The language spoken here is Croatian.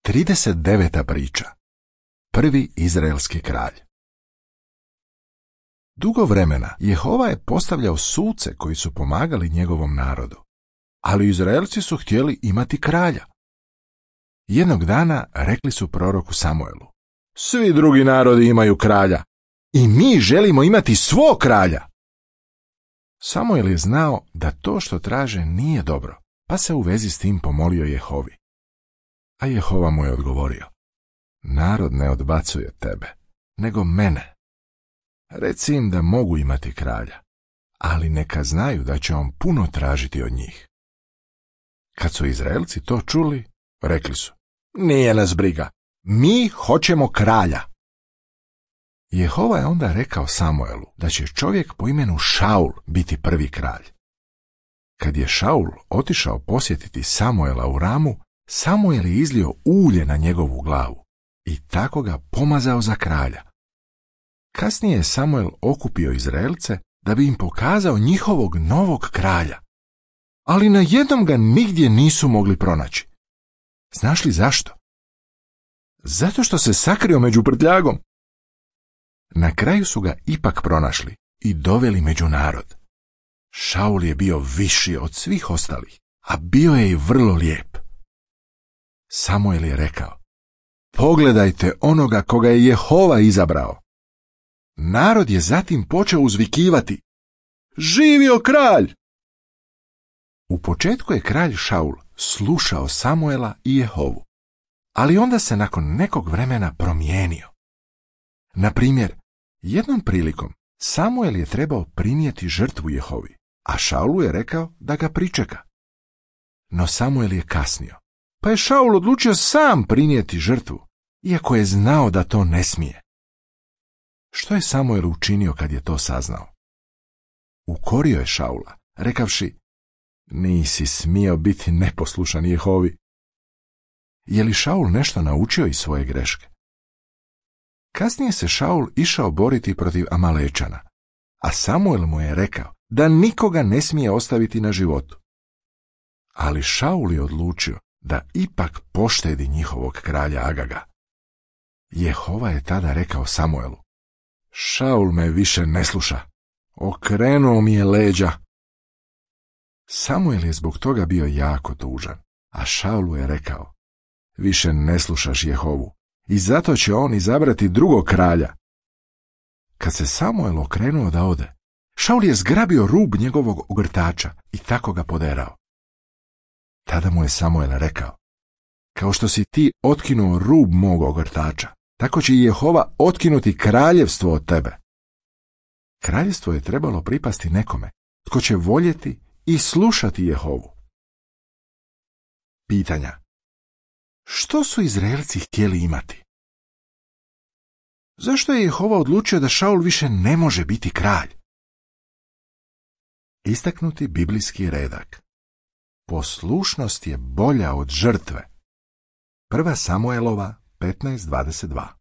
39. priča. Prvi izraelski kralj. Dugo vremena Jehova je postavljao suce koji su pomagali njegovom narodu, ali Izraelci su htjeli imati kralja. Jednog dana rekli su proroku Samuelu: svi drugi narodi imaju kralja i mi želimo imati svog kralja. Samuel je znao da to što traže nije dobro, pa se u vezi s tim pomolio Jehovi. A Jehova mu je odgovorio: narod ne odbacuje tebe, nego mene. Reci im da mogu imati kralja, ali neka znaju da će on puno tražiti od njih. Kad su Izraelci to čuli, rekli su: nije nas briga, mi hoćemo kralja. Jehova je onda rekao Samuelu da će čovjek po imenu Šaul biti prvi kralj. Kad je Šaul otišao posjetiti Samuela u Ramu, Samuel je izlio ulje na njegovu glavu i tako ga pomazao za kralja. Kasnije je Samuel okupio Izraelce da bi im pokazao njihovog novog kralja, ali najednom ga nigdje nisu mogli pronaći. Znaš li zašto? Zato što se sakrio među prtljagom. Na kraju su ga ipak pronašli i doveli među narod. Šaul je bio viši od svih ostalih, a bio je i vrlo lijep. Samuel je rekao: pogledajte onoga koga je Jehova izabrao. Narod je zatim počeo uzvikivati: živio kralj! U početku je kralj Šaul slušao Samuela i Jehovu, ali onda se nakon nekog vremena promijenio. Na primjer, jednom prilikom Samuel je trebao prinijeti žrtvu Jehovi, a Šaulu je rekao da ga pričeka. No Samuel je kasnio, pa je Šaul odlučio sam prinijeti žrtvu, iako je znao da to ne smije. Što je Samuel učinio kad je to saznao? Ukorio je Šaula, rekavši: nisi smio biti neposlušan Jehovi. Je li Šaul nešto naučio iz svoje greške? Kasnije se Šaul išao boriti protiv Amalečana, a Samuel mu je rekao da nikoga ne smije ostaviti na životu. Ali Šaul je odlučio da ipak poštedi njihovog kralja Agaga. Jehova je tada rekao Samuelu: Šaul me više ne sluša, okrenuo mi je leđa. Samuel je zbog toga bio jako tužan, a Šaulu je rekao: više ne slušaš Jehovu i zato će on izabrati drugog kralja. Kad se Samuel okrenuo da ode, Šaul je zgrabio rub njegovog ogrtača i tako ga poderao. Tada mu je Samuel rekao: kao što si ti otkinuo rub mog ogrtača, tako će i Jehova otkinuti kraljevstvo od tebe. Kraljevstvo je trebalo pripasti nekome tko će voljeti i slušati Jehovu. Pitanja: što su Izraelci htjeli imati? Zašto je Jehova odlučio da Šaul više ne može biti kralj? Istaknuti biblijski redak: poslušnost je bolja od žrtve. 1. Samuelova 15:22.